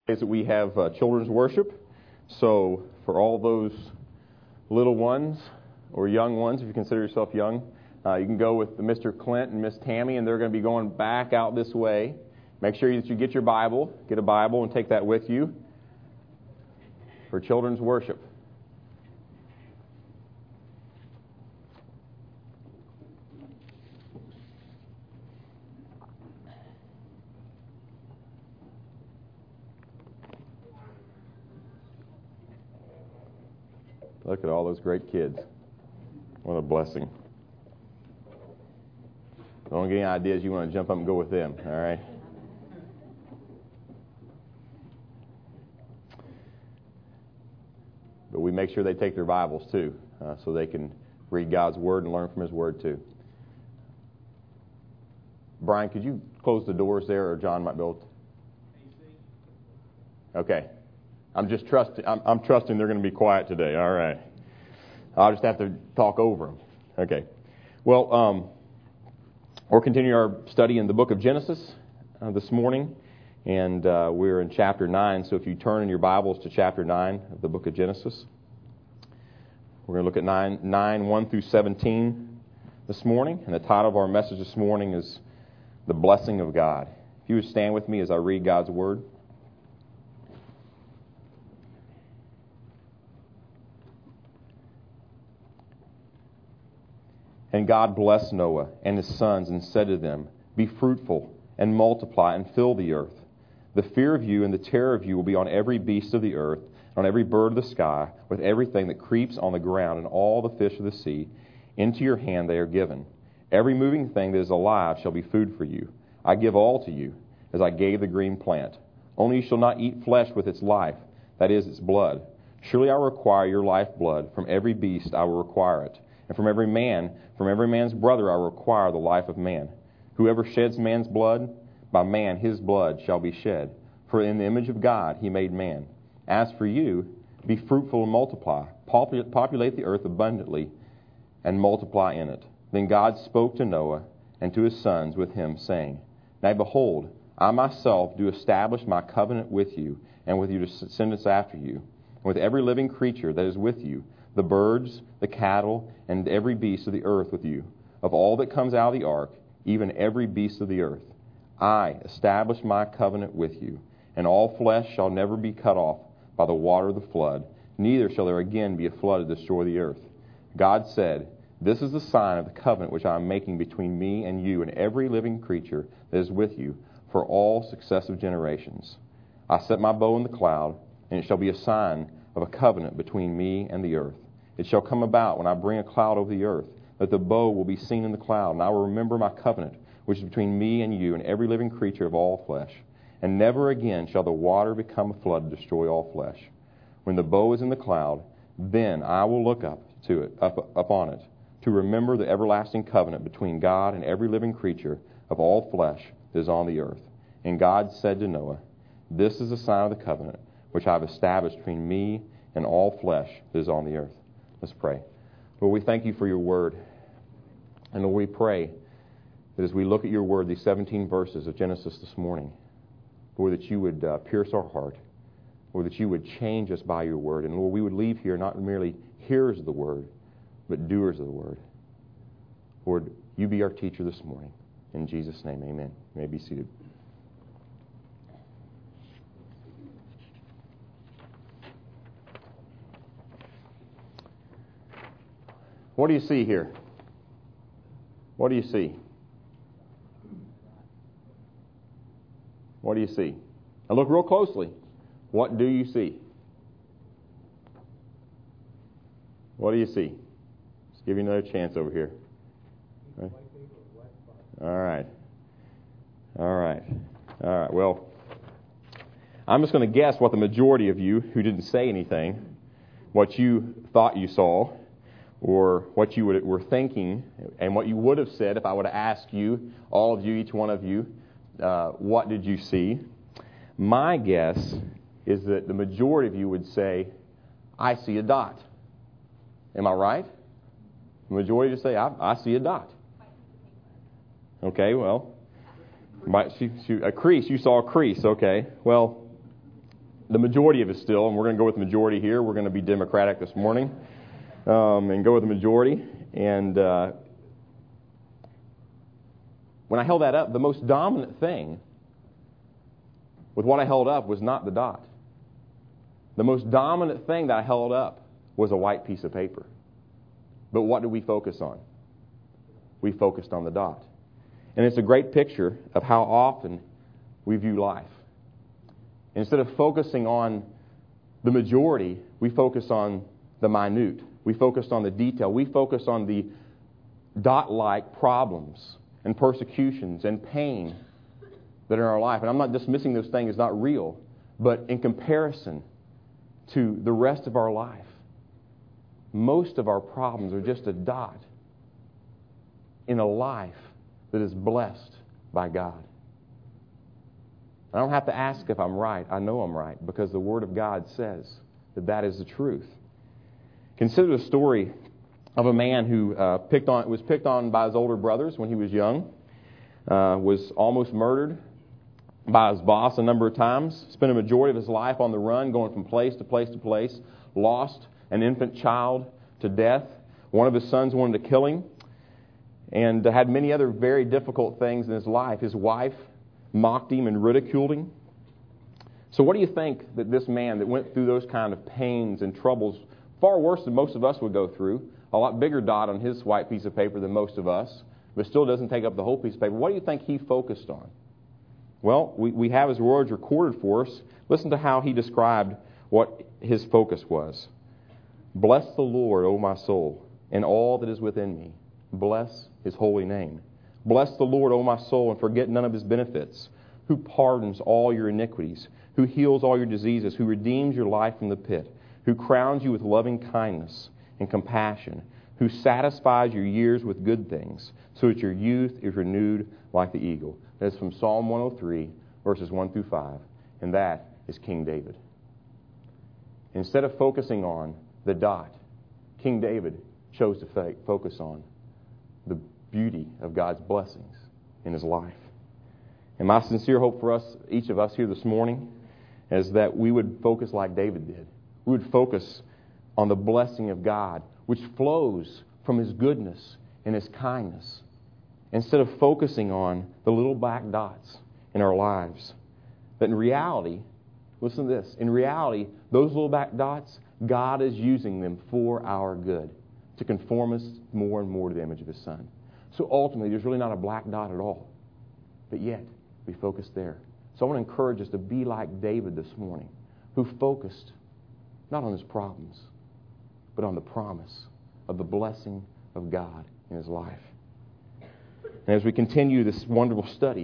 Is that we have children's worship. So for all those little ones or young ones, if you consider yourself young, you can go with Mr. Clint and Miss Tammy, and they're going to be going back out this way. Make sure that you get your Bible, get a Bible, and take that with you for children's worship. Look at all those great kids. What a blessing. Don't get any ideas, you want to jump up and go with them, all right? But we make sure they take their Bibles too, so they can read God's Word and learn from His Word too. Brian, could you close the doors there, or John might be able to? Okay. I'm trusting they're going to be quiet today. All right. I'll just have to talk over them. Okay. Well, we're continuing our study in the book of Genesis this morning, and we're in chapter 9. So if you turn in your Bibles to chapter 9 of the book of Genesis, we're going to look at 9, 1 through 17 this morning. And the title of our message this morning is The Blessing of God. If you would stand with me as I read God's Word. And God blessed Noah and his sons and said to them, Be fruitful and multiply and fill the earth. The fear of you and the terror of you will be on every beast of the earth, on every bird of the sky, with everything that creeps on the ground, and all the fish of the sea. Into your hand they are given. Every moving thing that is alive shall be food for you. I give all to you, as I gave the green plant. Only you shall not eat flesh with its life, that is, its blood. Surely I will require your lifeblood. From every beast I will require it. And from every man's brother I will require the life of man. Whoever sheds man's blood, by man his blood shall be shed. For in the image of God he made man. As for you, be fruitful and multiply. Populate the earth abundantly and multiply in it. Then God spoke to Noah and to his sons with him, saying, Now behold, I myself do establish my covenant with you and with your descendants after you, and with every living creature that is with you, the birds, the cattle, and every beast of the earth with you. Of all that comes out of the ark, even every beast of the earth, I establish my covenant with you. And all flesh shall never be cut off by the water of the flood, neither shall there again be a flood to destroy the earth. God said, This is the sign of the covenant which I am making between me and you and every living creature that is with you for all successive generations. I set my bow in the cloud, and it shall be a sign of a covenant between me and the earth. It shall come about when I bring a cloud over the earth, that the bow will be seen in the cloud, and I will remember my covenant, which is between me and you and every living creature of all flesh. And never again shall the water become a flood to destroy all flesh. When the bow is in the cloud, then I will look upon it, to remember the everlasting covenant between God and every living creature of all flesh that is on the earth. And God said to Noah, This is the sign of the covenant which I have established between me and all flesh that is on the earth. Let's pray. Lord, we thank you for your word. And Lord, we pray that as we look at your word, these 17 verses of Genesis this morning, Lord, that you would pierce our heart. Lord, that you would change us by your word. And Lord, we would leave here not merely hearers of the word, but doers of the word. Lord, you be our teacher this morning. In Jesus' name, amen. You may be seated. What do you see here? What do you see? What do you see? Now look real closely. What do you see? What do you see? Let's give you another chance over here. Right. All right. All right. All right. Well, I'm just going to guess what the majority of you who didn't say anything, what you thought you saw, or what you were thinking, and what you would have said if I would have asked you, all of you, each one of you, what did you see? My guess is that the majority of you would say, I see a dot. Am I right? The majority would say, I see a dot. Okay, well, a crease. You saw a crease. Okay, well, the majority of it still, and we're going to go with the majority here. We're going to be democratic this morning and go with the majority. And when I held that up, the most dominant thing with what I held up was not the dot. The most dominant thing that I held up was a white piece of paper. But what did we focus on? We focused on the dot. And it's a great picture of how often we view life. Instead of focusing on the majority, we focus on the minute. We focus on the detail. We focus on the dot-like problems and persecutions and pain that are in our life. And I'm not dismissing those things as not real, but in comparison to the rest of our life, most of our problems are just a dot in a life that is blessed by God. I don't have to ask if I'm right. I know I'm right because the Word of God says that that is the truth. Consider the story of a man who was picked on by his older brothers when he was young, was almost murdered by his boss a number of times, spent a majority of his life on the run, going from place to place to place, lost an infant child to death. One of his sons wanted to kill him, and had many other very difficult things in his life. His wife mocked him and ridiculed him. So what do you think that this man that went through those kind of pains and troubles, far worse than most of us would go through, a lot bigger dot on his white piece of paper than most of us, but still doesn't take up the whole piece of paper, what do you think he focused on? Well, we have his words recorded for us. Listen to how he described what his focus was. Bless the Lord, O my soul, and all that is within me. Bless His holy name. Bless the Lord, O my soul, and forget none of His benefits, who pardons all your iniquities, who heals all your diseases, who redeems your life from the pit, who crowns you with loving kindness and compassion, who satisfies your years with good things, so that your youth is renewed like the eagle. That is from Psalm 103, verses 1 through 5, and that is King David. Instead of focusing on the dot, King David chose to focus on the beauty of God's blessings in his life. And my sincere hope for us, each of us here this morning, is that we would focus like David did. We would focus on the blessing of God, which flows from His goodness and His kindness, instead of focusing on the little black dots in our lives. That in reality, listen to this, in reality, those little black dots, God is using them for our good, to conform us more and more to the image of His Son. So ultimately, there's really not a black dot at all. But yet, we focus there. So I want to encourage us to be like David this morning, who focused not on his problems, but on the promise of the blessing of God in his life. And as we continue this wonderful study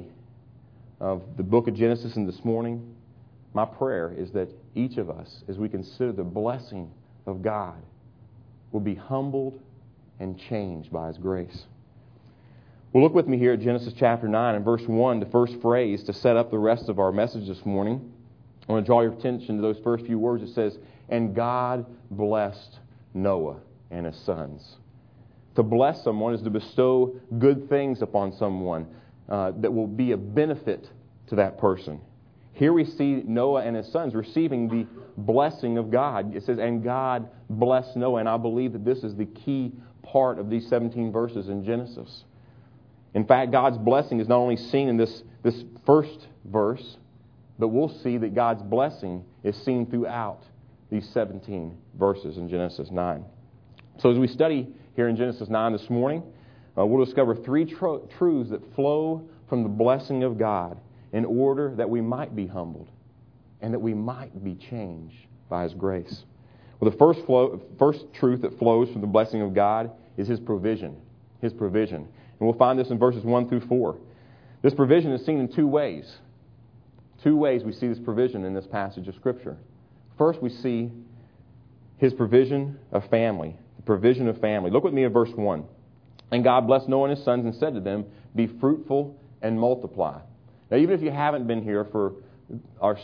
of the book of Genesis and this morning, my prayer is that each of us, as we consider the blessing of God, will be humbled and changed by His grace. Well, look with me here at Genesis chapter 9 and verse 1, the first phrase to set up the rest of our message this morning. I want to draw your attention to those first few words. It says, "And God blessed Noah and his sons." To bless someone is to bestow good things upon someone that will be a benefit to that person. Here we see Noah and his sons receiving the blessing of God. It says, "And God blessed Noah." And I believe that this is the key part of these 17 verses in Genesis. In fact, God's blessing is not only seen in this first verse, but we'll see that God's blessing is seen throughout these 17 verses in Genesis 9. So as we study here in Genesis 9 this morning, we'll discover three truths that flow from the blessing of God in order that we might be humbled and that we might be changed by His grace. Well, the first truth that flows from the blessing of God is His provision. His provision. And we'll find this in verses 1 through 4. This provision is seen in two ways. Two ways we see this provision in this passage of Scripture. First, we see His provision of family. The provision of family. Look with me at verse 1. "And God blessed Noah and his sons and said to them, Be fruitful and multiply." Now, even if you haven't been here for our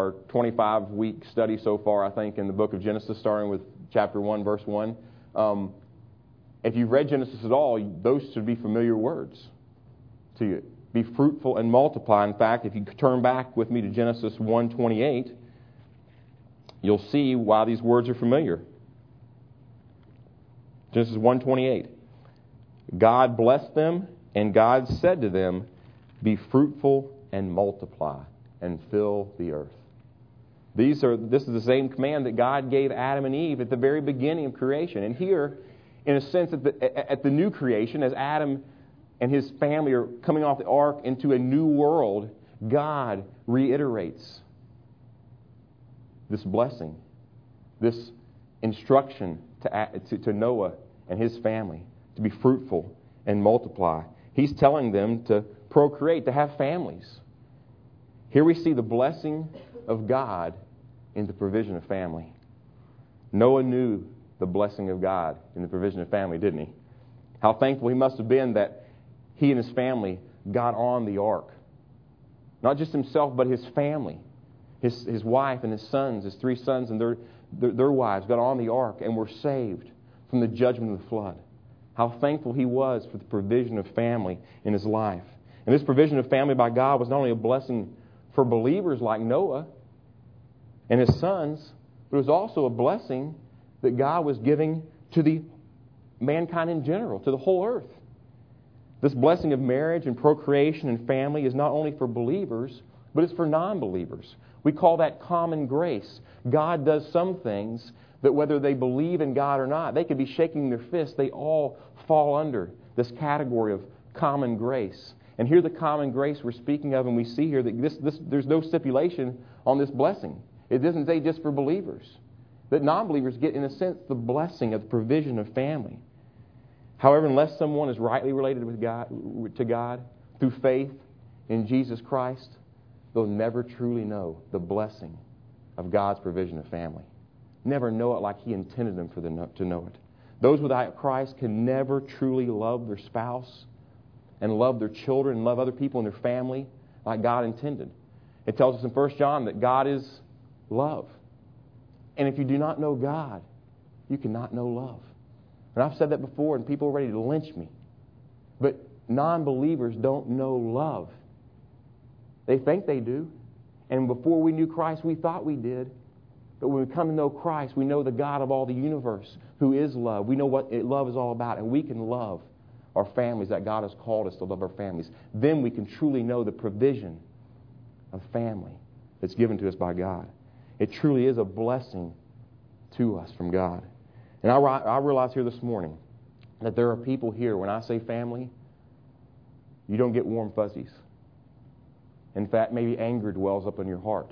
25-week study so far, I think, in the book of Genesis, starting with chapter 1, verse 1, if you've read Genesis at all, those should be familiar words to you. Be fruitful and multiply. In fact, if you turn back with me to Genesis 1:28, you'll see why these words are familiar. Genesis 1:28. God blessed them, and God said to them, "Be fruitful and multiply, and fill the earth." This is the same command that God gave Adam and Eve at the very beginning of creation. And here, in a sense, at the new creation, as Adam and his family are coming off the ark into a new world, God reiterates this blessing, this instruction to Noah and his family to be fruitful and multiply. He's telling them to procreate, to have families. Here we see the blessing of God in the provision of family. Noah knew the blessing of God in the provision of family, didn't he? How thankful he must have been that he and his family got on the ark. Not just himself, but his family. His wife and his sons, his 3 sons and their wives got on the ark and were saved from the judgment of the flood. How thankful he was for the provision of family in his life. And this provision of family by God was not only a blessing for believers like Noah and his sons, but it was also a blessing that God was giving to the mankind in general, to the whole earth. This blessing of marriage and procreation and family is not only for believers, but it's for non-believers. We call that common grace. God does some things that whether they believe in God or not, they could be shaking their fists, they all fall under this category of common grace. And here the common grace we're speaking of, and we see here that there's no stipulation on this blessing. It doesn't say just for believers. That non-believers get, in a sense, the blessing of the provision of family. However, unless someone is rightly related to God through faith in Jesus Christ, they'll never truly know the blessing of God's provision of family. Never know it like He intended them to know it. Those without Christ can never truly love their spouse and love their children and love other people in their family like God intended. It tells us in 1 John that God is love. And if you do not know God, you cannot know love. And I've said that before, and people are ready to lynch me. But non-believers don't know love. They think they do. And before we knew Christ, we thought we did. But when we come to know Christ, we know the God of all the universe, who is love. We know what love is all about, and we can love our families, that God has called us to love our families. Then we can truly know the provision of family that's given to us by God. It truly is a blessing to us from God. And I realize here this morning that there are people here, when I say family, you don't get warm fuzzies. In fact, maybe anger dwells up in your heart,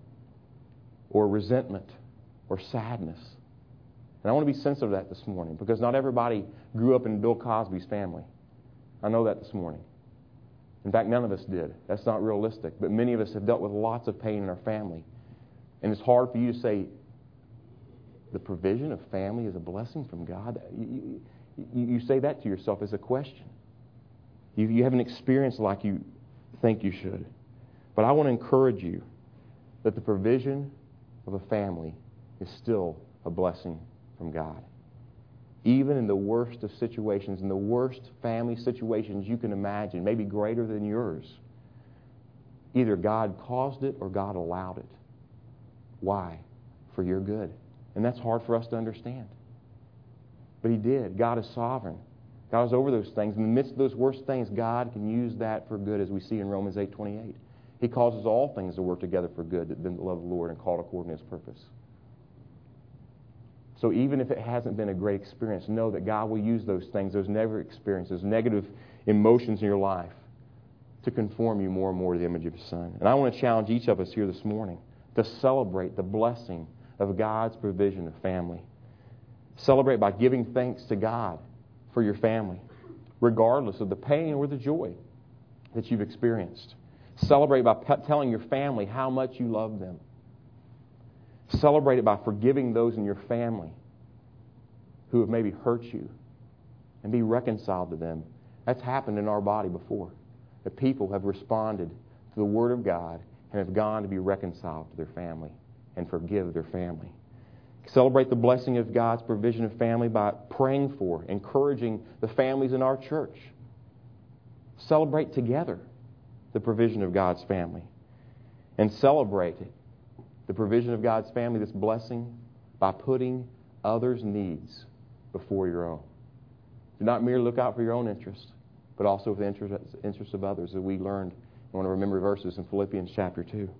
or resentment, or sadness. And I want to be sensitive to that this morning, because not everybody grew up in Bill Cosby's family. I know that this morning. In fact, none of us did. That's not realistic. But many of us have dealt with lots of pain in our family. And it's hard for you to say, the provision of family is a blessing from God. You say that to yourself as a question. You haven't experienced like you think you should. But I want to encourage you that the provision of a family is still a blessing from God. Even in the worst of situations, in the worst family situations you can imagine, maybe greater than yours, either God caused it or God allowed it. Why? For your good. And that's hard for us to understand. But He did. God is sovereign. God is over those things. In the midst of those worst things, God can use that for good, as we see in Romans 8:28. He causes all things to work together for good that love the Lord and called according to His purpose. So even if it hasn't been a great experience, know that God will use those things, those negative experiences, negative emotions in your life, to conform you more and more to the image of His Son. And I want to challenge each of us here this morning to celebrate the blessing of God's provision of family. Celebrate by giving thanks to God for your family, regardless of the pain or the joy that you've experienced. Celebrate by telling your family how much you love them. Celebrate it by forgiving those in your family who have maybe hurt you, and be reconciled to them. That's happened in our body before. The people have responded to the Word of God and have gone to be reconciled to their family and forgive their family. Celebrate the blessing of God's provision of family by praying for, encouraging the families in our church. Celebrate together the provision of God's family. And celebrate it the provision of God's family, this blessing, by putting others' needs before your own. Do not merely look out for your own interests, but also for the interests of others, as we learned in one of our memory verses in Philippians chapter 2.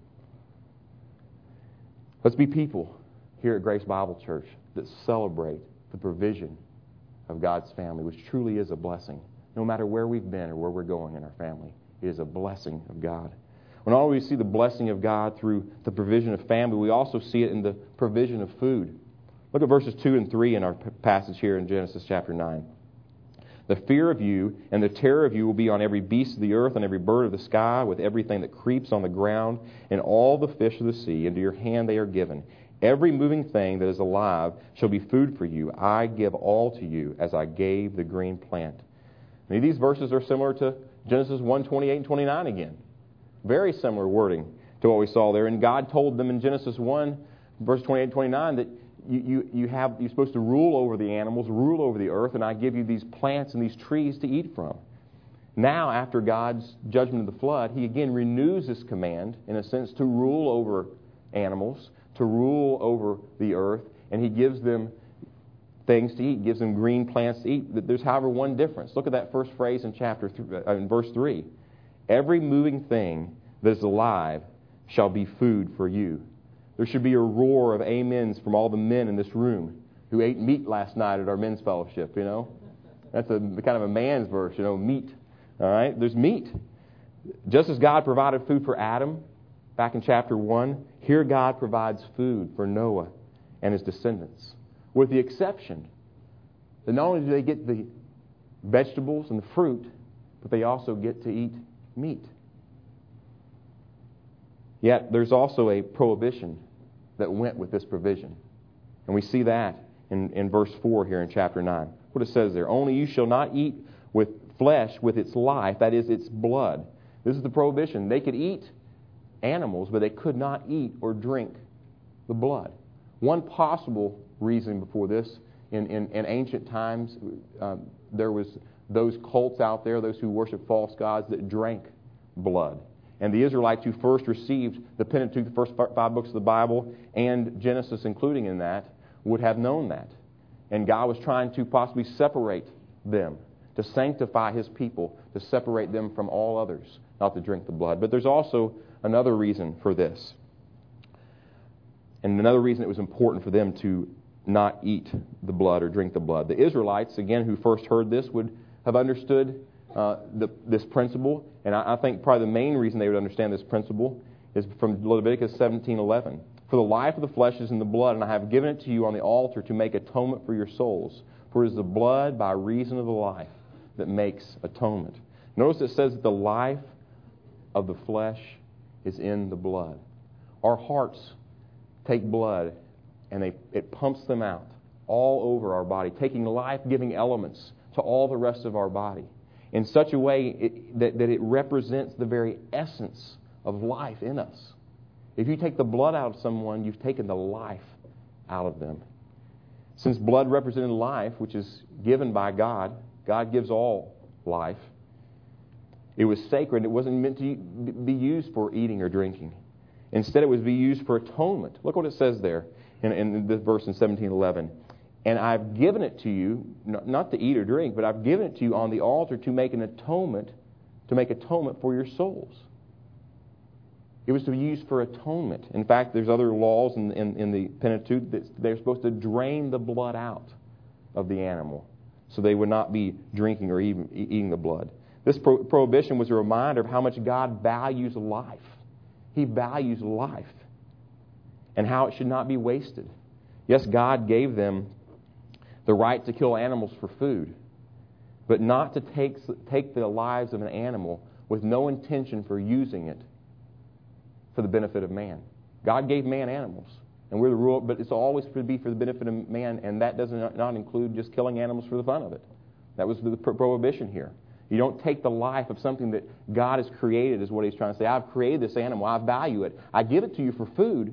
Let's be people here at Grace Bible Church that celebrate the provision of God's family, which truly is a blessing. No matter where we've been or where we're going in our family, it is a blessing of God. When all we see the blessing of God through the provision of family, we also see it in the provision of food. Look at verses 2 and 3 in our passage here in Genesis chapter 9. The fear of you and the terror of you will be on every beast of the earth and every bird of the sky, with everything that creeps on the ground, and all the fish of the sea. Into your hand they are given. Every moving thing that is alive shall be food for you. I give all to you as I gave the green plant. And these verses are similar to Genesis 1, 28 and 29 again. Very similar wording to what we saw there. And God told them in Genesis 1, verse 28 and 29, that you're supposed to rule over the animals, rule over the earth, and I give you these plants and these trees to eat from. Now, after God's judgment of the flood, He again renews this command, in a sense, to rule over animals, to rule over the earth, and He gives them things to eat, gives them green plants to eat. There's, however, one difference. Look at that first phrase in in verse 3. Every moving thing that is alive shall be food for you. There should be a roar of amens from all the men in this room who ate meat last night at our men's fellowship, you know. That's kind of a man's verse, you know, meat. All right? There's meat. Just as God provided food for Adam back in chapter 1, here God provides food for Noah and his descendants, with the exception that not only do they get the vegetables and the fruit, but they also get to eat meat. Yet there's also a prohibition that went with this provision. And we see that in verse 4 here in chapter 9. What it says there, only you shall not eat with flesh with its life, that is, its blood. This is the prohibition. They could eat animals, but they could not eat or drink the blood. One possible reason before this, in ancient times, there was those cults out there, those who worship false gods, that drank blood. And the Israelites who first received the Pentateuch, the first 5 books of the Bible, and Genesis including in that, would have known that. And God was trying to possibly separate them, to sanctify His people, to separate them from all others, not to drink the blood. But there's also another reason for this. And another reason it was important for them to not eat the blood or drink the blood. The Israelites, again, who first heard this, would have understood this principle, and I think probably the main reason they would understand this principle is from Leviticus 17:11. For the life of the flesh is in the blood, and I have given it to you on the altar to make atonement for your souls. For it is the blood by reason of the life that makes atonement. Notice it says that the life of the flesh is in the blood. Our hearts take blood, and it pumps them out all over our body, taking life-giving elements to all the rest of our body, in such a way that it represents the very essence of life in us. If you take the blood out of someone, you've taken the life out of them. Since blood represented life, which is given by God, God gives all life, it was sacred. It wasn't meant to be used for eating or drinking. Instead, it was to be used for atonement. Look what it says there in this verse in 17:11. And I've given it to you, not to eat or drink, but I've given it to you on the altar to make an atonement, for your souls. It was to be used for atonement. In fact, there's other laws in the Pentateuch that they're supposed to drain the blood out of the animal, so they would not be drinking or even eating the blood. This prohibition was a reminder of how much God values life. He values life and how it should not be wasted. Yes, God gave them the right to kill animals for food, but not to take the lives of an animal with no intention for using it for the benefit of man. God gave man animals, and we're the rule, but it's always to be for the benefit of man, and that does not include just killing animals for the fun of it. That was the prohibition here. You don't take the life of something that God has created, is what He's trying to say. I've created this animal. I value it. I give it to you for food,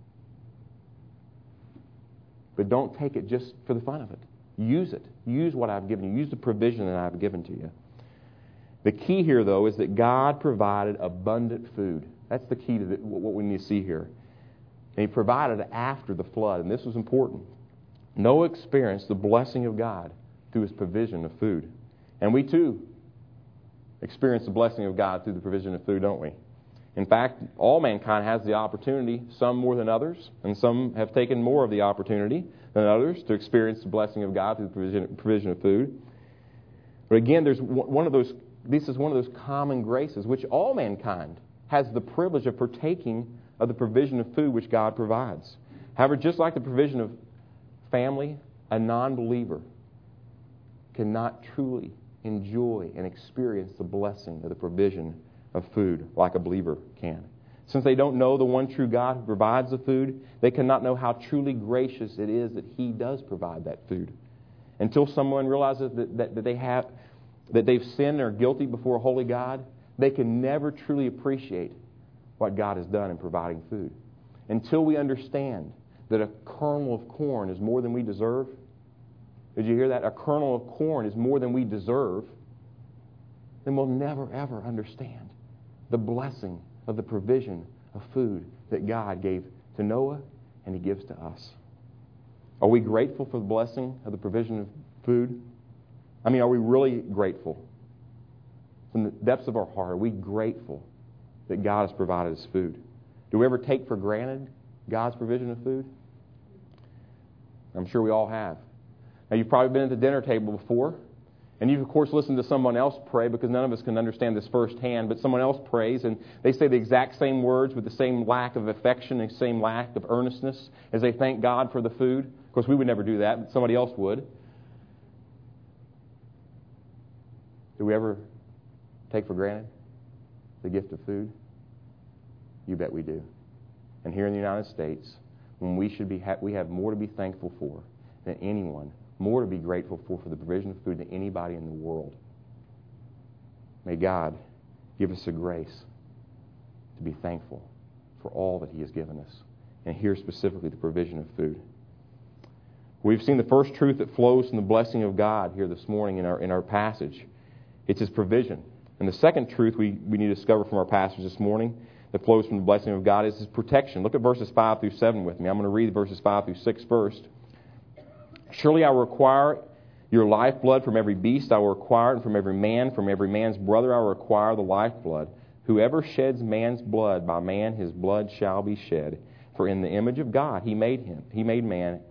but don't take it just for the fun of it. Use it. Use what I've given you. Use the provision that I've given to you. The key here, though, is that God provided abundant food. That's the key to what we need to see here. And He provided after the flood. And this was important. Noah experienced the blessing of God through his provision of food. And we too experience the blessing of God through the provision of food, don't we? In fact, all mankind has the opportunity, some more than others, and some have taken more of the opportunity than others to experience the blessing of God through the provision of food. But again, this is one of those common graces which all mankind has the privilege of partaking of the provision of food which God provides. However, just like the provision of family, a non-believer cannot truly enjoy and experience the blessing of the provision of food like a believer can. Since they don't know the one true God who provides the food, they cannot know how truly gracious it is that He does provide that food. Until someone realizes that they've sinned and are guilty before a holy God, they can never truly appreciate what God has done in providing food. Until we understand that a kernel of corn is more than we deserve. Did you hear that? A kernel of corn is more than we deserve. Then we'll never, ever understand the blessing of the provision of food that God gave to Noah and He gives to us. Are we grateful for the blessing of the provision of food? I mean, are we really grateful? From the depths of our heart, are we grateful that God has provided us food? Do we ever take for granted God's provision of food? I'm sure we all have. Now, you've probably been at the dinner table before, and you've, of course, listened to someone else pray, because none of us can understand this firsthand, but someone else prays, and they say the exact same words with the same lack of affection and same lack of earnestness as they thank God for the food. Of course, we would never do that, but somebody else would. Do we ever take for granted the gift of food? You bet we do. And here in the United States, when we have more to be thankful for than anyone, more to be grateful for the provision of food than anybody in the world. May God give us the grace to be thankful for all that He has given us, and here specifically the provision of food. We've seen the first truth that flows from the blessing of God here this morning in our passage. It's His provision. And the second truth we need to discover from our passage this morning that flows from the blessing of God is His protection. Look at verses 5 through 7 with me. I'm going to read verses 5 through 6 first. Surely I will require your lifeblood from every beast. I will require it from every man's brother I will require the lifeblood. Whoever sheds man's blood, by man his blood shall be shed. For in the image of God He made him. He made man.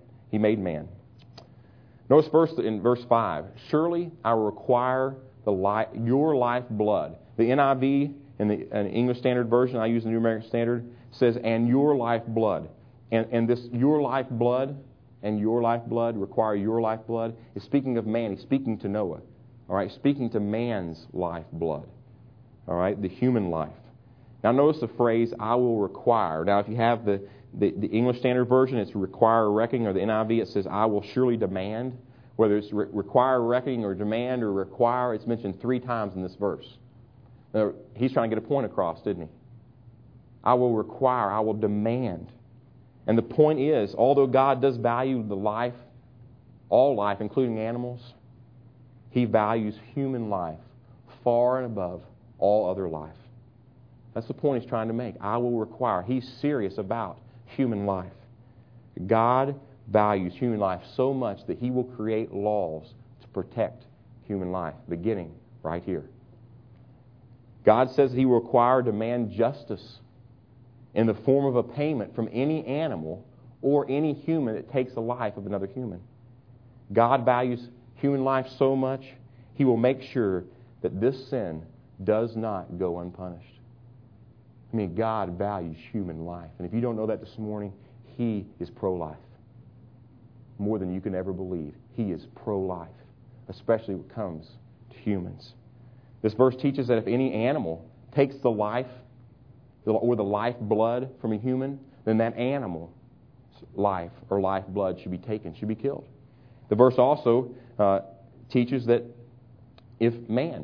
Notice first in verse 5. Surely I will require your lifeblood. The NIV and the English Standard Version, I use the New American Standard, says, and your lifeblood. And this your lifeblood and your lifeblood, require your lifeblood, is speaking of man. He's speaking to Noah. All right, speaking to man's lifeblood. All right, the human life. Now notice the phrase, I will require. Now if you have the English Standard Version, it's require a reckoning, or the NIV, it says, I will surely demand. Whether it's require reckoning or demand or require, it's mentioned 3 times in this verse. Now, he's trying to get a point across, didn't he? I will require, I will demand. And the point is, although God does value the life, all life, including animals, He values human life far and above all other life. That's the point He's trying to make. I will require. He's serious about human life. God values human life so much that He will create laws to protect human life, beginning right here. God says He will require, demand justice in the form of a payment from any animal or any human that takes the life of another human. God values human life so much, He will make sure that this sin does not go unpunished. I mean, God values human life. And if you don't know that this morning, He is pro-life. More than you can ever believe. He is pro-life, especially when it comes to humans. This verse teaches that if any animal takes the life or the lifeblood from a human, then that animal's life or lifeblood should be taken, should be killed. The verse also teaches that if man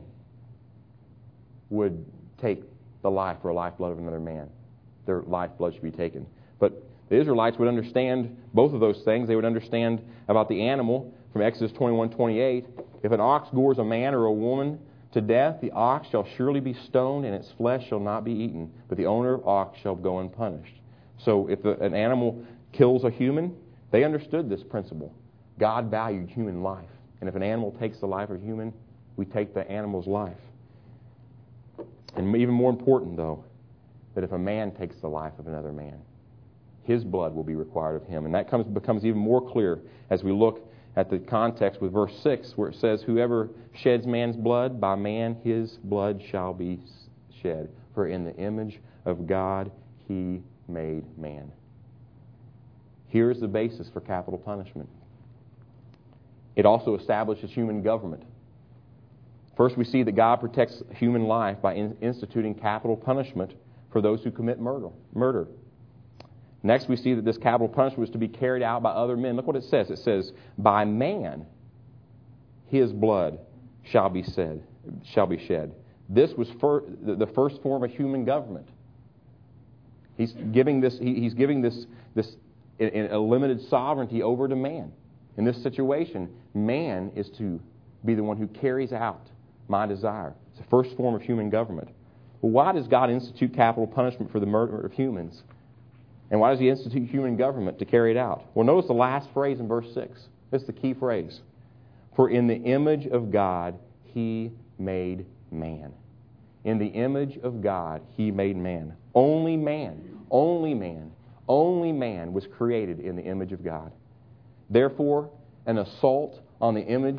would take the life or lifeblood of another man, their lifeblood should be taken. But the Israelites would understand both of those things. They would understand about the animal from Exodus 21:28. If an ox gores a man or a woman to death, the ox shall surely be stoned, and its flesh shall not be eaten, but the owner of ox shall go unpunished. So if an animal kills a human, they understood this principle. God valued human life. And if an animal takes the life of a human, we take the animal's life. And even more important, though, that if a man takes the life of another man, his blood will be required of him. And that becomes even more clear as we look at the context with verse 6, where it says, whoever sheds man's blood, by man his blood shall be shed. For in the image of God he made man. Here's the basis for capital punishment. It also establishes human government. First, we see that God protects human life by instituting capital punishment for those who commit murder. Next, we see that this capital punishment was to be carried out by other men. Look what it says. It says, by man his blood shall be shed. This was the first form of human government. He's giving this in a limited sovereignty over to man. In this situation, man is to be the one who carries out my desire. It's the first form of human government. Well, why does God institute capital punishment for the murder of humans? And why does he institute human government to carry it out? Well, notice the last phrase in verse 6. This is the key phrase. For in the image of God he made man. In the image of God he made man. Only man was created in the image of God. Therefore, the assault on the image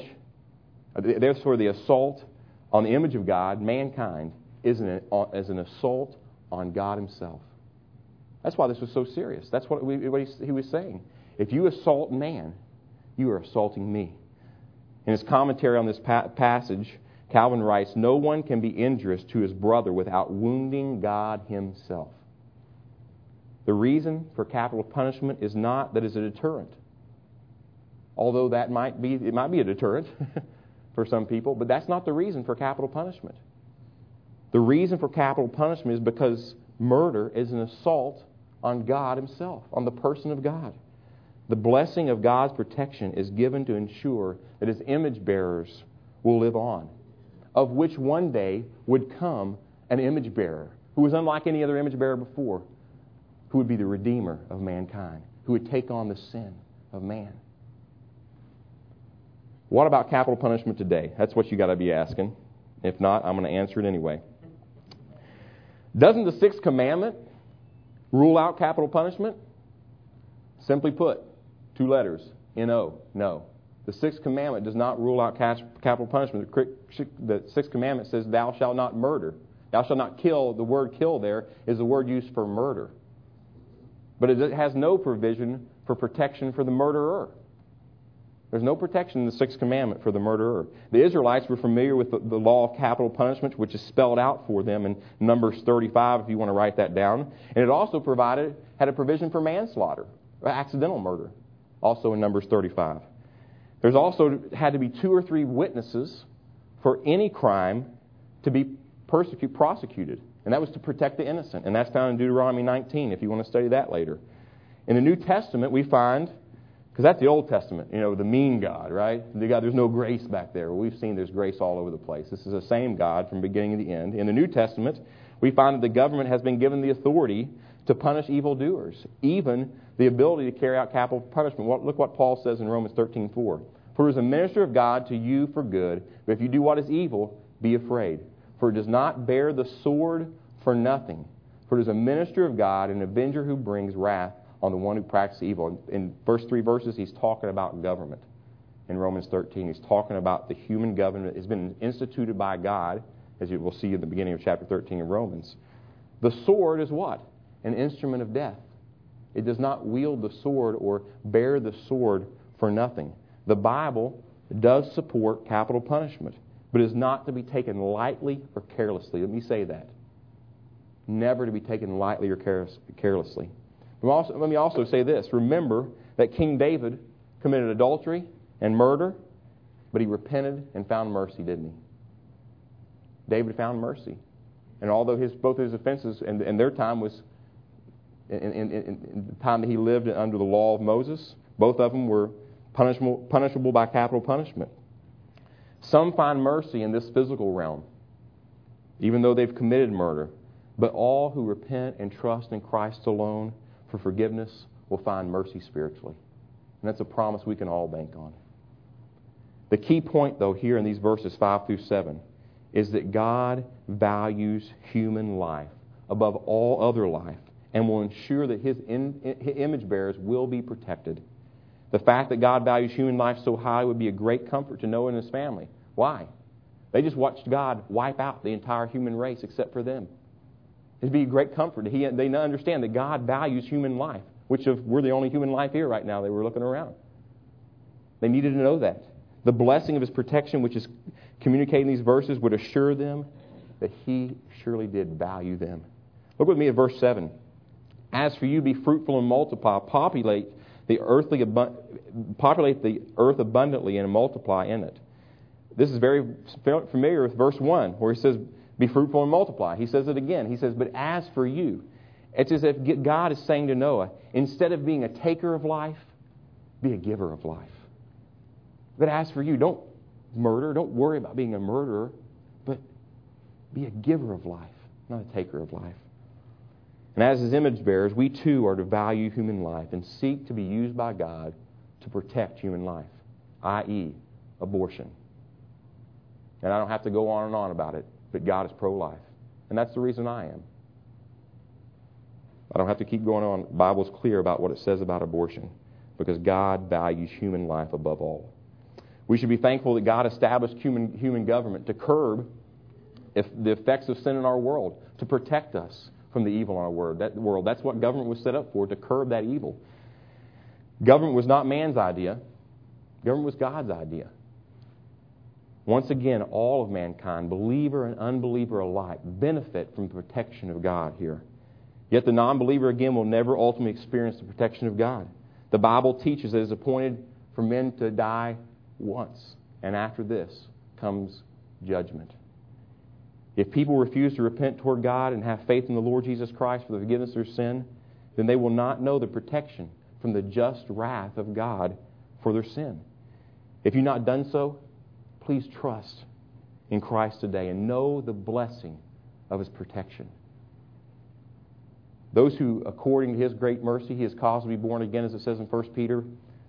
of God, mankind, is an assault on God himself. That's why this was so serious. That's what he was saying. If you assault man, you are assaulting me. In his commentary on this passage, Calvin writes, no one can be injurious to his brother without wounding God himself. The reason for capital punishment is not that it's a deterrent. Although it might be a deterrent for some people, but that's not the reason for capital punishment. The reason for capital punishment is because murder is an assault on God himself, on the person of God. The blessing of God's protection is given to ensure that his image bearers will live on, of which one day would come an image bearer who was unlike any other image bearer before, who would be the Redeemer of mankind, who would take on the sin of man. What about capital punishment today? That's what you got to be asking. If not, I'm going to answer it anyway. Doesn't the Sixth Commandment rule out capital punishment? Simply put, 2 letters, N-O, no. The Sixth Commandment does not rule out capital punishment. The Sixth Commandment says, thou shalt not murder. Thou shalt not kill. The word kill there is the word used for murder. But it has no provision for protection for the murderer. There's no protection in the Sixth Commandment for the murderer. The Israelites were familiar with the law of capital punishment, which is spelled out for them in Numbers 35, if you want to write that down. And it also had a provision for manslaughter, or accidental murder, also in Numbers 35. There's also had to be 2 or 3 witnesses for any crime to be prosecuted. And that was to protect the innocent. And that's found in Deuteronomy 19, if you want to study that later. In the New Testament, we find, because that's the Old Testament, the mean God, right? The God, there's no grace back there. We've seen there's grace all over the place. This is the same God from beginning to the end. In the New Testament, we find that the government has been given the authority to punish evildoers, even the ability to carry out capital punishment. Look what Paul says in Romans 13:4. For it is a minister of God to you for good, but if you do what is evil, be afraid. For it does not bear the sword for nothing. For it is a minister of God, an avenger who brings wrath on the one who practices evil. In first 3 verses, he's talking about government. In Romans 13, he's talking about the human government that has been instituted by God, as you will see in the beginning of chapter 13 of Romans. The sword is what? An instrument of death. It does not wield the sword or bear the sword for nothing. The Bible does support capital punishment, but is not to be taken lightly or carelessly. Let me say that. Never to be taken lightly or carelessly. Let me also say this. Remember that King David committed adultery and murder, but he repented and found mercy, didn't he? David found mercy. And although both his offenses and their time was in the time that he lived under the law of Moses, both of them were punishable by capital punishment. Some find mercy in this physical realm, even though they've committed murder. But all who repent and trust in Christ alone for forgiveness, we'll find mercy spiritually. And that's a promise we can all bank on. The key point, though, here in these verses 5 through 7 is that God values human life above all other life and will ensure that His image bearers will be protected. The fact that God values human life so high would be a great comfort to Noah and his family. Why? They just watched God wipe out the entire human race except for them. It'd be a great comfort. They understand that God values human life, which we're the only human life here right now. They were looking around. They needed to know that. The blessing of His protection, which is communicated in these verses, would assure them that He surely did value them. Look with me at verse 7. As for you, be fruitful and multiply, populate the earth abundantly and multiply in it. This is very familiar with verse 1, where He says, be fruitful and multiply. He says it again. He says, but as for you, it's as if God is saying to Noah, instead of being a taker of life, be a giver of life. But as for you, don't murder. Don't worry about being a murderer, but be a giver of life, not a taker of life. And as His image bearers, we too are to value human life and seek to be used by God to protect human life, i.e., abortion. And I don't have to go on and on about it, but God is pro-life. And that's the reason I am. I don't have to keep going on. The Bible's clear about what it says about abortion, because God values human life above all. We should be thankful that God established human government to curb the effects of sin in our world, to protect us from the evil in our world. That's what government was set up for, to curb that evil. Government was not man's idea. Government was God's idea. Once again, all of mankind, believer and unbeliever alike, benefit from the protection of God here. Yet the non-believer, again, will never ultimately experience the protection of God. The Bible teaches that it is appointed for men to die once, and after this comes judgment. If people refuse to repent toward God and have faith in the Lord Jesus Christ for the forgiveness of their sin, then they will not know the protection from the just wrath of God for their sin. If you've not done so, please trust in Christ today and know the blessing of His protection. Those who, according to His great mercy, He has caused to be born again, as it says in 1 Peter,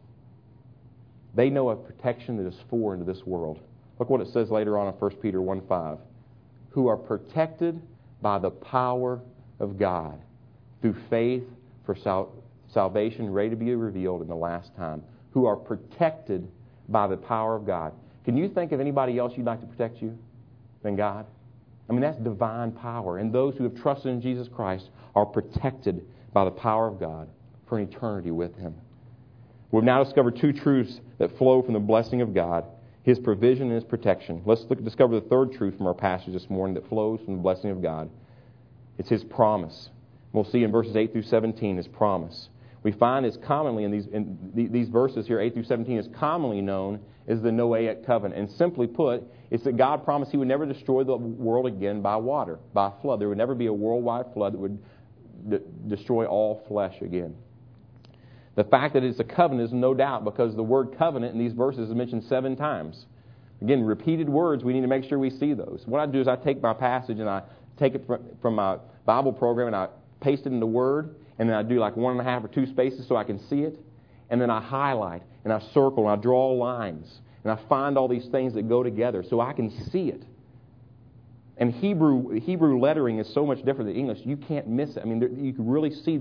they know a protection that is foreign to this world. Look what it says later on in 1 Peter 1:5. Who are protected by the power of God through faith for salvation ready to be revealed in the last time. Who are protected by the power of God. Can you think of anybody else you'd like to protect you than God? I mean, that's divine power. And those who have trusted in Jesus Christ are protected by the power of God for an eternity with Him. We've now discovered two truths that flow from the blessing of God: His provision and His protection. Let's discover the third truth from our passage this morning that flows from the blessing of God. It's His promise. We'll see in verses 8 through 17 His promise. We find it's commonly in these verses here, 8 through 17, is commonly known as the Noahic covenant. And simply put, it's that God promised He would never destroy the world again by water, by flood. There would never be a worldwide flood that would destroy all flesh again. The fact that it's a covenant is no doubt because the word covenant in these verses is mentioned 7 times. Again, repeated words, we need to make sure we see those. What I do is I take my passage and I take it from my Bible program and I paste it in the Word, and then I do like 1.5 or 2 spaces so I can see it. And then I highlight and I circle and I draw lines and I find all these things that go together so I can see it. And Hebrew lettering is so much different than English. You can't miss it. I mean, you can really see.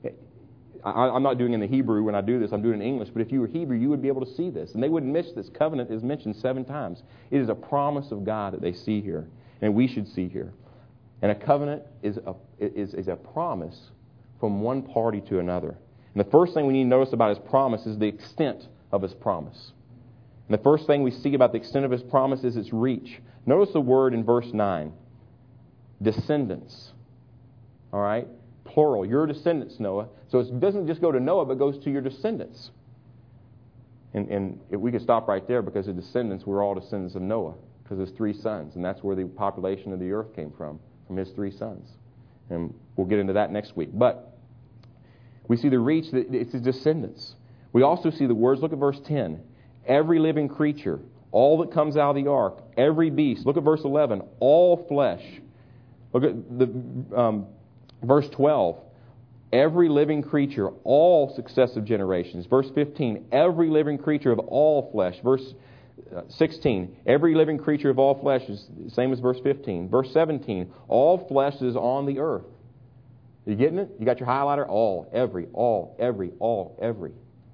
I'm not doing it in the Hebrew when I do this. I'm doing it in English. But if you were Hebrew, you would be able to see this. And they wouldn't miss this. Covenant is mentioned 7 times. It is a promise of God that they see here. And we should see here. And a covenant is a promise from one party to another. And the first thing we need to notice about His promise is the extent of His promise. And the first thing we see about the extent of His promise is its reach. Notice the word in verse 9. Descendants. All right? Plural. Your descendants, Noah. So it doesn't just go to Noah, but goes to your descendants. And we could stop right there because the descendants were all descendants of Noah because of his 3 sons. And that's where the population of the earth came from his 3 sons. And we'll get into that next week. But we see the reach that it's his descendants. We also see the words. Look at verse 10. Every living creature, all that comes out of the ark, every beast. Look at verse 11. All flesh. Look at the verse 12. every living creature, all successive generations. Verse 15, every living creature of all flesh. Verse 16, every living creature of all flesh is the same as verse 15. Verse 17, all flesh is on the earth. Are you getting it? You got your highlighter? All, every, all, every, all, every.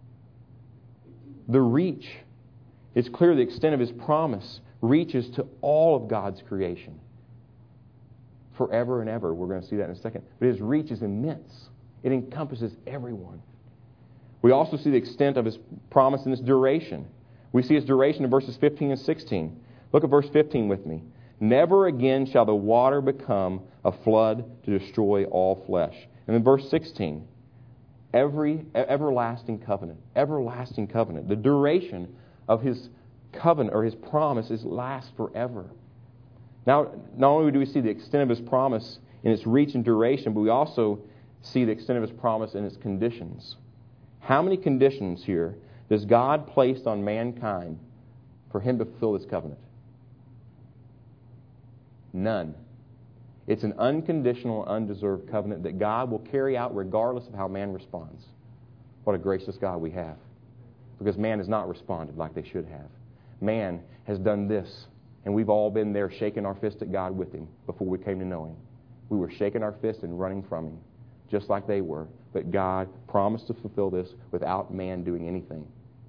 The reach. It's clear the extent of His promise reaches to all of God's creation. Forever and ever. We're going to see that in a second. But His reach is immense. It encompasses everyone. We also see the extent of His promise in its duration. We see His duration in verses 15 and 16. Look at verse 15 with me. Never again shall the water become a flood to destroy all flesh. And then verse 16. Everlasting covenant. Everlasting covenant. The duration of His covenant or His promise is lasts forever. Now, not only do we see the extent of His promise in its reach and duration, but we also see the extent of His promise in its conditions. How many conditions here does God place on mankind for Him to fulfill this covenant? None. It's an unconditional, undeserved covenant that God will carry out regardless of how man responds. What a gracious God we have. Because man has not responded like they should have. Man has done this, and we've all been there shaking our fist at God with Him before we came to know Him. We were shaking our fist and running from Him, just like they were. But God promised to fulfill this without man doing anything.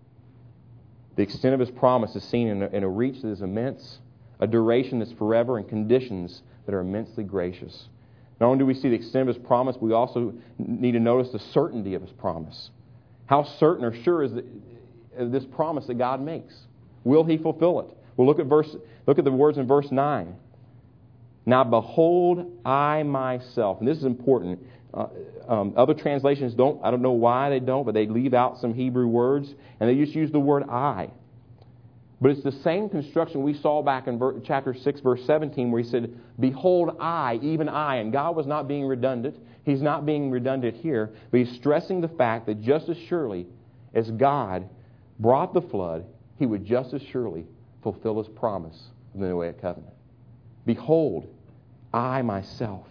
The extent of His promise is seen in a reach that is immense, a duration that's forever, and conditions that are immensely gracious. Not only do we see the extent of His promise, we also need to notice the certainty of His promise. How certain or sure is this promise that God makes? Will He fulfill it? Well, look at the words in verse 9. Now behold, I myself, and this is important. Other translations don't. I don't know why they don't, but they leave out some Hebrew words, and they just use the word I. But it's the same construction we saw back in chapter 6, verse 17, where He said, behold, I, even I. And God was not being redundant. He's not being redundant here, but He's stressing the fact that just as surely as God brought the flood, He would just as surely fulfill His promise of the Noahic covenant. Behold, I myself.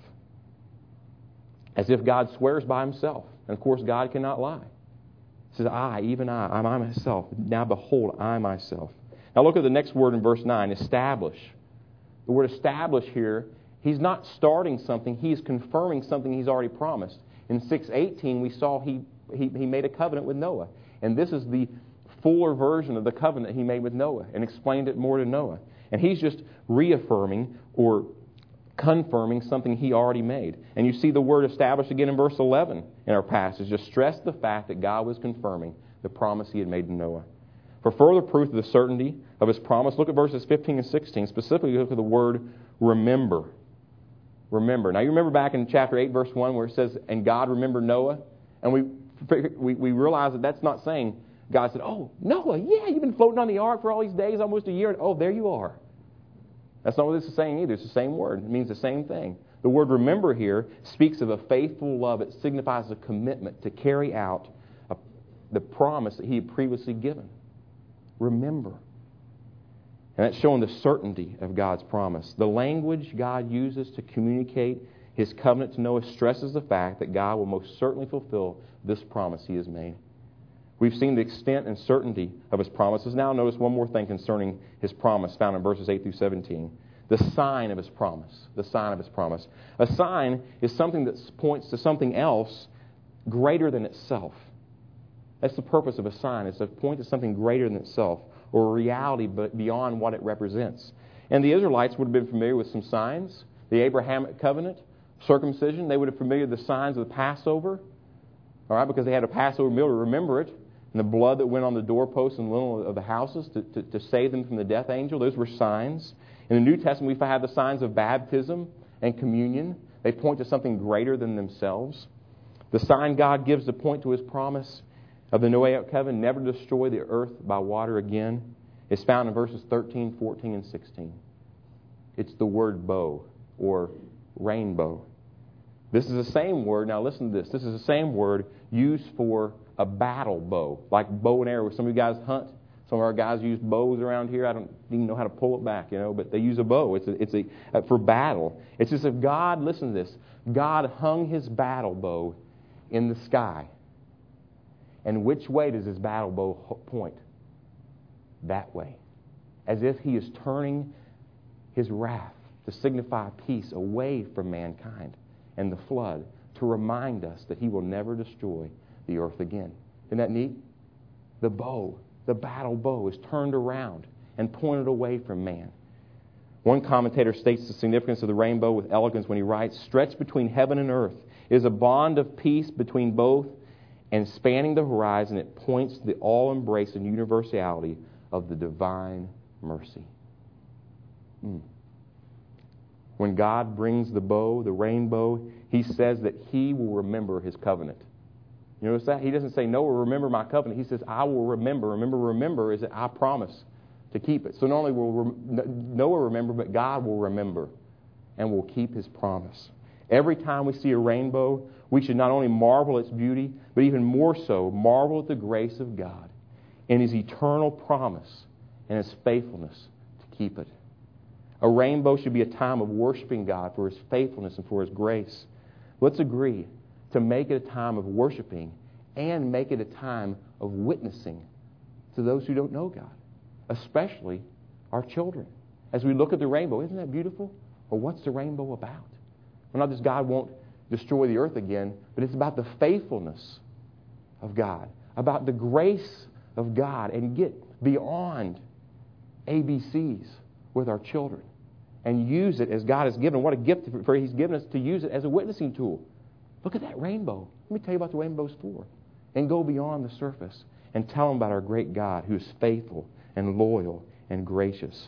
As if God swears by Himself. And of course, God cannot lie. He says, I, even I myself. Now behold, I myself. Now look at the next word in verse 9, establish. The word establish here, He's not starting something, He's confirming something He's already promised. In 6:18, we saw He made a covenant with Noah. And this is the fuller version of the covenant He made with Noah and explained it more to Noah. And He's just reaffirming or confirming something He already made. And you see the word established again in verse 11 in our passage. Just stress the fact that God was confirming the promise He had made to Noah. For further proof of the certainty of His promise, look at verses 15 and 16. Specifically, look at the word remember. Remember. Now, you remember back in chapter 8, verse 1, where it says, and God remembered Noah? And we realize that that's not saying God said, oh, Noah, yeah, you've been floating on the ark for all these days, almost a year, and oh, there you are. That's not what this is saying either. It's the same word. It means the same thing. The word remember here speaks of a faithful love. It signifies a commitment to carry out the promise that He had previously given. Remember. And that's showing the certainty of God's promise. The language God uses to communicate His covenant to Noah stresses the fact that God will most certainly fulfill this promise He has made. We've seen the extent and certainty of His promises. Now notice one more thing concerning His promise found in verses 8 through 17. The sign of His promise. The sign of His promise. A sign is something that points to something else greater than itself. That's the purpose of a sign. It's to point to something greater than itself, or a reality but beyond what it represents. And the Israelites would have been familiar with some signs. The Abrahamic covenant, circumcision, they would have familiar with the signs of the Passover. All right, because they had a Passover meal to remember it. And the blood that went on the doorposts and lintel of the houses to save them from the death angel, those were signs. In the New Testament, we have the signs of baptism and communion. They point to something greater than themselves. The sign God gives to point to His promise of the Noahic covenant, never to destroy the earth by water again, is found in verses 13, 14, and 16. It's the word bow, or rainbow. This is the same word, now listen to this, this is the same word used for a battle bow, like bow and arrow. Some of you guys hunt. Some of our guys use bows around here. I don't even know how to pull it back, but they use a bow. It's for battle. It's as if God, listen to this, God hung His battle bow in the sky. And which way does his battle bow point? That way. As if he is turning his wrath to signify peace away from mankind and the flood, to remind us that he will never destroy the earth again. Isn't that neat? The bow, the battle bow, is turned around and pointed away from man. One commentator states the significance of the rainbow with elegance when he writes, "Stretched between heaven and earth is a bond of peace between both, and spanning the horizon, it points to the all-embracing universality of the divine mercy." When God brings the bow, the rainbow, he says that he will remember his covenant. You notice that? He doesn't say, Noah, remember my covenant. He says, I will remember. Remember is that I promise to keep it. So not only will Noah remember, but God will remember and will keep his promise. Every time we see a rainbow, we should not only marvel at its beauty, but even more so, marvel at the grace of God and his eternal promise and his faithfulness to keep it. A rainbow should be a time of worshiping God for his faithfulness and for his grace. Let's agree to make it a time of worshiping and make it a time of witnessing to those who don't know God, especially our children. As we look at the rainbow, isn't that beautiful? Well, what's the rainbow about? Well, not just God won't destroy the earth again, but it's about the faithfulness of God, about the grace of God, and get beyond ABCs with our children and use it as God has given. What a gift for He's given us to use it as a witnessing tool. Look at that rainbow. Let me tell you about the rainbow's for. And go beyond the surface and tell them about our great God who is faithful and loyal and gracious.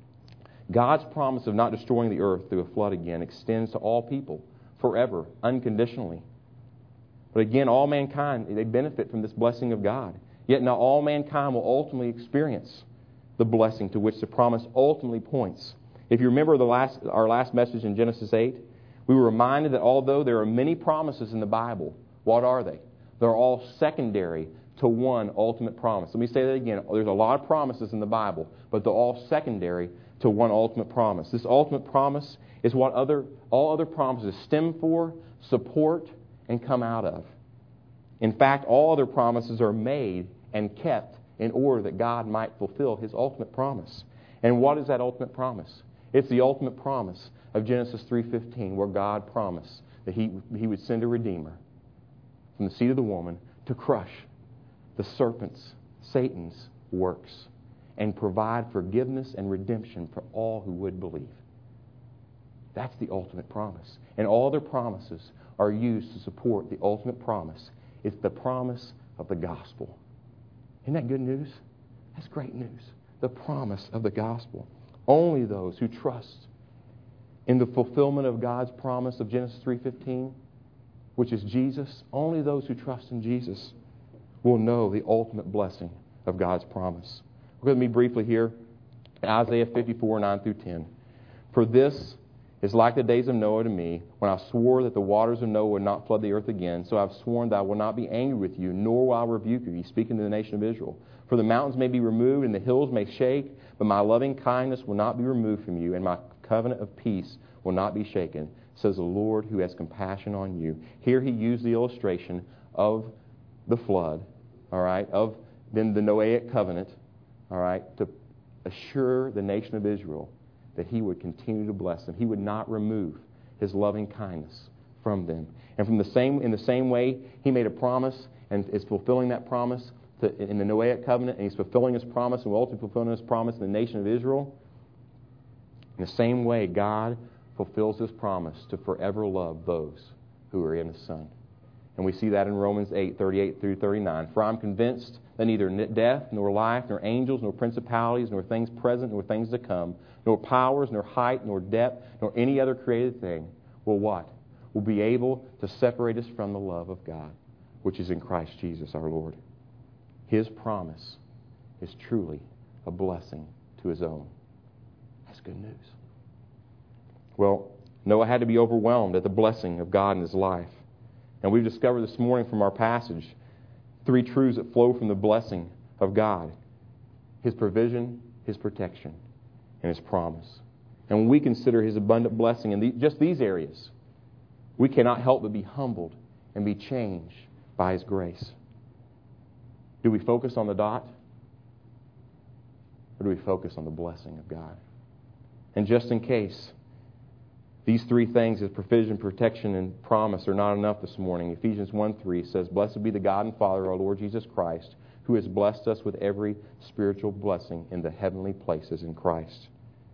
God's promise of not destroying the earth through a flood again extends to all people forever, unconditionally. But again, all mankind, they benefit from this blessing of God. Yet not all mankind will ultimately experience the blessing to which the promise ultimately points. If you remember our last message in Genesis 8, we were reminded that although there are many promises in the Bible, what are they? They're all secondary to one ultimate promise. Let me say that again. There's a lot of promises in the Bible, but they're all secondary to one ultimate promise. This ultimate promise is what all other promises stem for, support, and come out of. In fact, all other promises are made and kept in order that God might fulfill His ultimate promise. And what is that ultimate promise? It's the ultimate promise of Genesis 3:15, where God promised that He would send a Redeemer from the seed of the woman to crush the serpent's, Satan's works, and provide forgiveness and redemption for all who would believe. That's the ultimate promise. And all other promises are used to support the ultimate promise. It's the promise of the gospel. Isn't that good news? That's great news. The promise of the gospel. Only those who trust in the fulfillment of God's promise of Genesis 3:15, which is Jesus, only those who trust in Jesus will know the ultimate blessing of God's promise. Look at me briefly here in Isaiah 54:9-10. For this is like the days of Noah to me, when I swore that the waters of Noah would not flood the earth again. So I've sworn that I will not be angry with you, nor will I rebuke you. He's speaking to the nation of Israel. For the mountains may be removed and the hills may shake, but my loving kindness will not be removed from you, and my covenant of peace will not be shaken, says the Lord who has compassion on you. Here he used the illustration of the flood, all right, of then the Noahic covenant, all right, to assure the nation of Israel that he would continue to bless them. He would not remove his loving kindness from them. And in the same way, he made a promise and is fulfilling that promise in the Noahic covenant, and he's fulfilling his promise and will ultimately fulfill his promise in the nation of Israel. In the same way, God fulfills his promise to forever love those who are in his Son. And we see that in Romans 8:38-39. For I'm convinced that neither death, nor life, nor angels, nor principalities, nor things present, nor things to come, nor powers, nor height, nor depth, nor any other created thing will what? Will be able to separate us from the love of God, which is in Christ Jesus our Lord. His promise is truly a blessing to his own. That's good news. Well, Noah had to be overwhelmed at the blessing of God in his life. And we've discovered this morning from our passage 3 truths that flow from the blessing of God: his provision, his protection, and his promise. And when we consider his abundant blessing in just these areas, we cannot help but be humbled and be changed by His grace. Do we focus on the dot? Or do we focus on the blessing of God? And just in case these three things, His provision, protection, and promise, are not enough this morning, Ephesians 1:3 says, "Blessed be the God and Father of our Lord Jesus Christ, who has blessed us with every spiritual blessing in the heavenly places in Christ."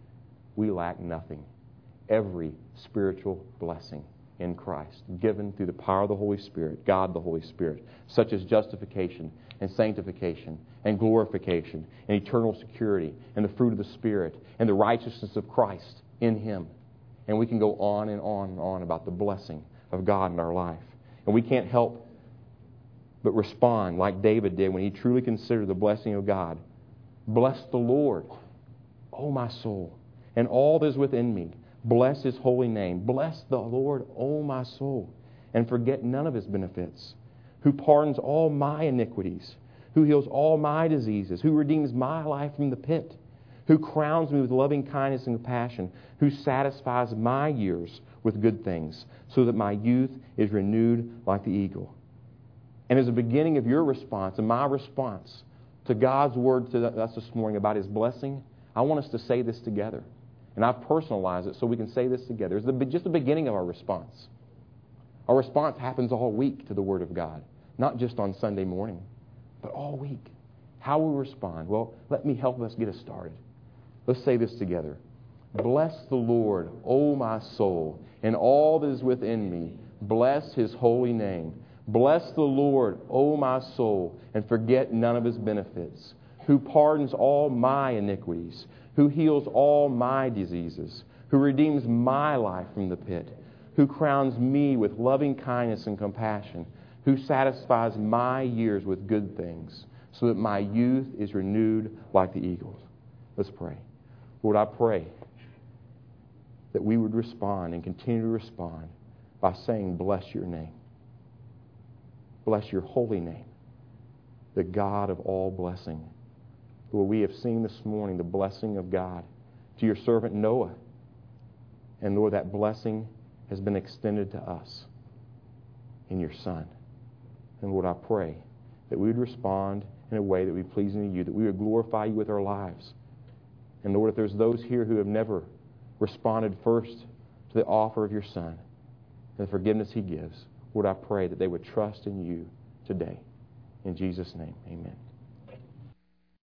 We lack nothing. Every spiritual blessing in Christ, given through the power of the Holy Spirit, God the Holy Spirit, such as justification and sanctification and glorification and eternal security and the fruit of the Spirit and the righteousness of Christ in Him. And we can go on and on and on about the blessing of God in our life. And we can't help but respond like David did when he truly considered the blessing of God. "Bless the Lord, O my soul, and all that is within me. Bless His holy name. Bless the Lord, O my soul, and forget none of His benefits, who pardons all my iniquities, who heals all my diseases, who redeems my life from the pit, who crowns me with loving kindness and compassion, who satisfies my years with good things, so that my youth is renewed like the eagle." And as a beginning of your response and my response to God's word to us this morning about His blessing, I want us to say this together. And I've personalized it so we can say this together. It's just the beginning of our response. Our response happens all week to the Word of God, not just on Sunday morning, but all week. How we respond? Well, let me help us get us started. Let's say this together. "Bless the Lord, O my soul, and all that is within me. Bless His holy name. Bless the Lord, O my soul, and forget none of His benefits, who pardons all my iniquities, who heals all my diseases, who redeems my life from the pit, who crowns me with loving kindness and compassion, who satisfies my years with good things, so that my youth is renewed like the eagles." Let's pray. Lord, I pray that we would respond and continue to respond by saying, "Bless your name. Bless your holy name, the God of all blessing." Lord, we have seen this morning the blessing of God to your servant Noah. And Lord, that blessing has been extended to us in your Son. And Lord, I pray that we would respond in a way that would be pleasing to you, that we would glorify you with our lives. And Lord, if there's those here who have never responded first to the offer of your Son and the forgiveness He gives, Lord, I pray that they would trust in you today. In Jesus' name, amen.